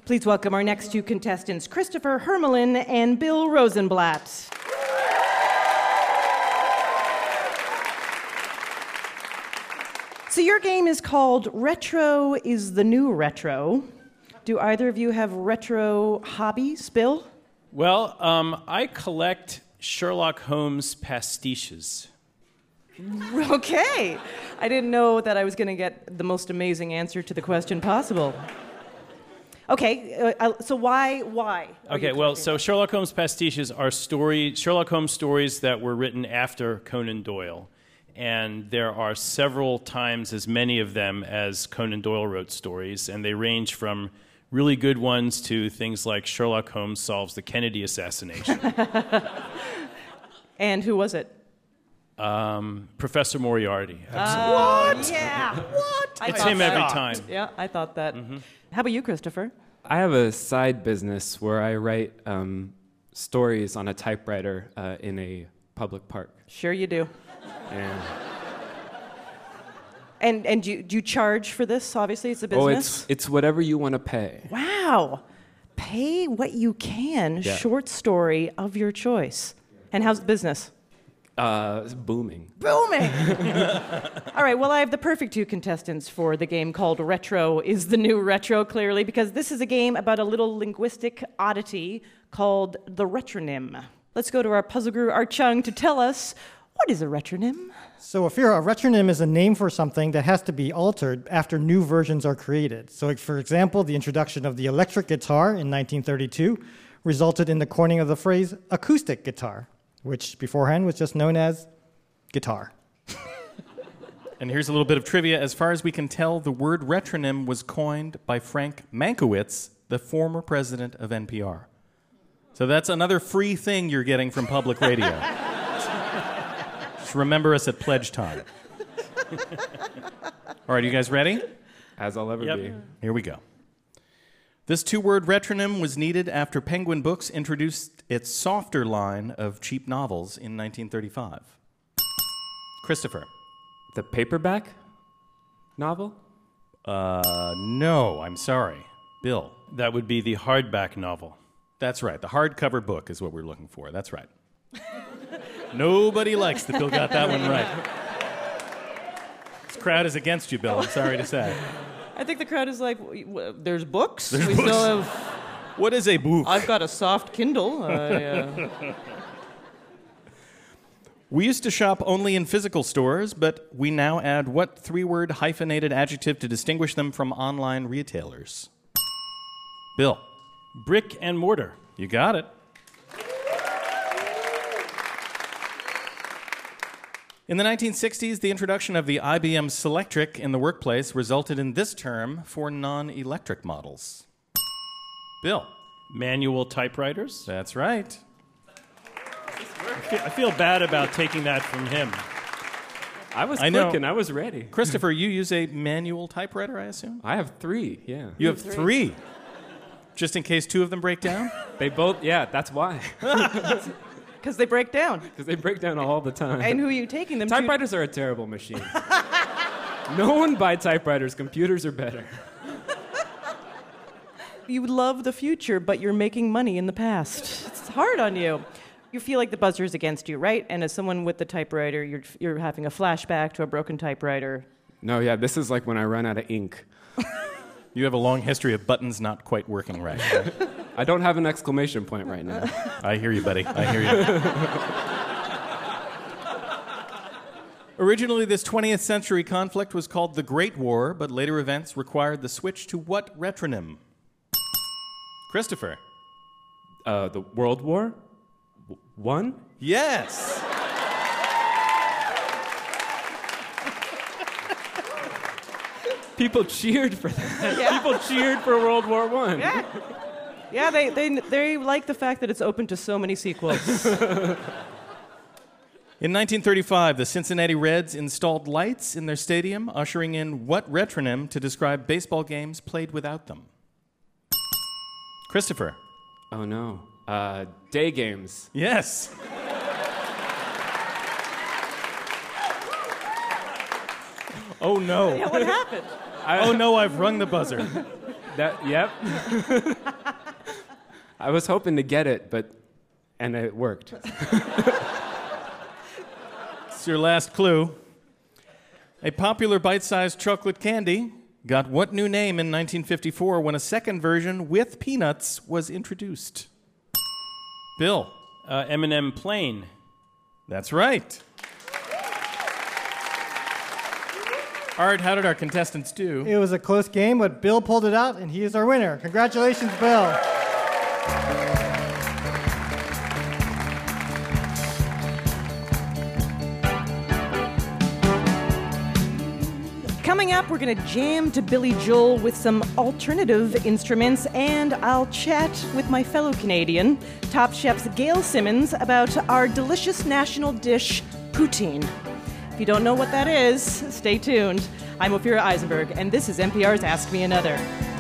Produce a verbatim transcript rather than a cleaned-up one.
Please welcome our next two contestants, Christopher Hermelin and Bill Rosenblatt. So your game is called Retro is the New Retro. Do either of you have retro hobbies, Bill? Well, um, I collect Sherlock Holmes pastiches. Okay. I didn't know that I was going to get the most amazing answer to the question possible. Okay, uh, so why, why? Okay, well, so Sherlock Holmes pastiches are story, Sherlock Holmes stories that were written after Conan Doyle. And there are several times as many of them as Conan Doyle wrote stories, and they range from really good ones to things like Sherlock Holmes Solves the Kennedy Assassination. And who was it? Um, Professor Moriarty. Uh, what? Yeah. What? I It's him that. every time. Yeah, I thought that. Mm-hmm. How about you, Christopher? I have a side business where I write um, stories on a typewriter uh, in a public park. Sure you do. And And and do you, do you charge for this? Obviously, it's a business. oh, it's it's whatever you want to pay. Wow. Pay what you can. Yeah. Short story of your choice. And how's the business? Uh, it's booming. Booming! All right, well, I have the perfect two contestants for the game called Retro is the New Retro, clearly, because this is a game about a little linguistic oddity called the retronym. Let's go to our puzzle guru, Art Chung, to tell us, what is a retronym? So, Afira, a retronym is a name for something that has to be altered after new versions are created. So, like, for example, the introduction of the electric guitar in nineteen thirty-two resulted in the coining of the phrase acoustic guitar, which beforehand was just known as guitar. And here's a little bit of trivia. As far as we can tell, the word retronym was coined by Frank Mankiewicz, the former president of N P R. So that's another free thing you're getting from public radio. Just remember us at pledge time. All right, you guys ready? As I'll ever Yep. be. Here we go. This two-word retronym was needed after Penguin Books introduced its softer line of cheap novels in nineteen thirty-five. Christopher. The paperback novel? Uh, no, I'm sorry. Bill. That would be the hardback novel. That's right. The hardcover book is what we're looking for. That's right. Nobody likes that Bill got that one right. This crowd is against you, Bill. I'm sorry to say. I think the crowd is like, w- w- there's books. There's we books. still have. What is a book? I've got a soft Kindle. I, uh... We used to shop only in physical stores, but we now add what three-word hyphenated adjective to distinguish them from online retailers? Bill. Brick and mortar. You got it. In the nineteen sixties, the introduction of the I B M Selectric in the workplace resulted in this term for non-electric models. Bill. Manual typewriters. That's right. I feel, I feel bad about taking that from him. I was I know. clicking. I was ready. Christopher, you use a manual typewriter, I assume? I have three, yeah. You have three. Just in case two of them break down? They both, yeah, that's why. Because they break down. Because they break down all the time. And who are you taking them Typewriters are a terrible machine. No one buy typewriters. Computers are better. to? You love the future, but you're making money in the past. It's hard on you. You feel like the buzzer is against you, right? And as someone with the typewriter, you're, you're having a flashback to a broken typewriter. No, yeah, this is like when I run out of ink. You have a long history of buttons not quite working right. I don't have an exclamation point right now. I hear you, buddy. I hear you. Originally, this twentieth century conflict was called the Great War, but later events required the switch to what retronym? Christopher. Uh, the World War? W- One? Yes. People cheered for that. Yeah. People cheered for World War One. Yeah. Yeah, they, they, they like the fact that it's open to so many sequels. In nineteen thirty-five, the Cincinnati Reds installed lights in their stadium, ushering in what retronym to describe baseball games played without them? Christopher. Oh, no. Uh, day games. Yes. Oh, no. Yeah, what happened? Oh, no, I've rung the buzzer. That, yep. I was hoping to get it, but, and it worked. It's your last clue. A popular bite-sized chocolate candy got what new name in nineteen fifty-four when a second version with peanuts was introduced? Bill. Uh, M and M Plain. That's right. Art, how did our contestants do? It was a close game, but Bill pulled it out, and he is our winner. Congratulations, Bill. Coming up, we're going to jam to Billy Joel with some alternative instruments, and I'll chat with my fellow Canadian, Top Chef's Gail Simmons, about our delicious national dish, poutine. If you don't know what that is, stay tuned. I'm Ophira Eisenberg, and this is N P R's Ask Me Another.